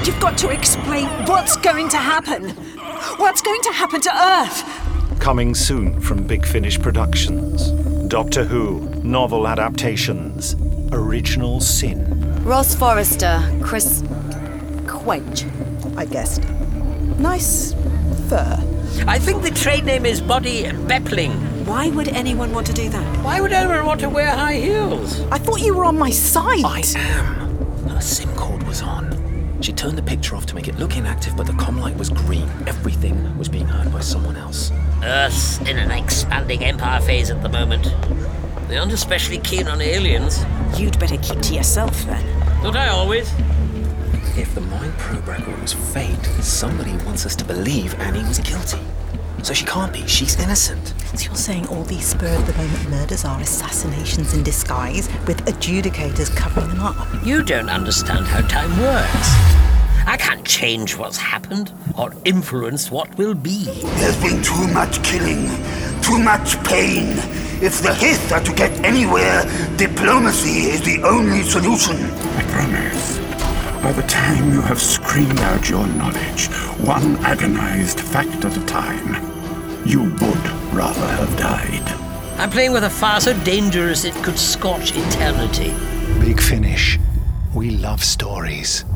You've got to explain what's going to happen. What's going to happen to Earth? Coming soon from Big Finish Productions. Doctor Who, novel adaptations. Original Sin. Ross Forrester, Chris... Quench, I guessed. Nice fur. I think the trade name is Body Beppling. Why would anyone want to do that? Why would anyone want to wear high heels? I thought you were on my side. I am. Her SIM cord was on. She turned the picture off to make it look inactive, but the comm light was green. Everything was being heard by someone else. Earth's in an expanding empire phase at the moment. They aren't especially keen on aliens. You'd better keep to yourself then. Don't I always? If the mind probe record was faked, somebody wants us to believe Annie was guilty. So she can't be. She's innocent. So you're saying all these spur-of-the-moment murders are assassinations in disguise, with adjudicators covering them up? You don't understand how time works. I can't change what's happened or influence what will be. There's been too much killing, too much pain. If the Hith are to get anywhere, diplomacy is the only solution. I promise. By the time you have screamed out your knowledge, one agonized fact at a time, you would rather have died. I'm playing with a fire so dangerous it could scorch eternity. Big Finish. We love stories.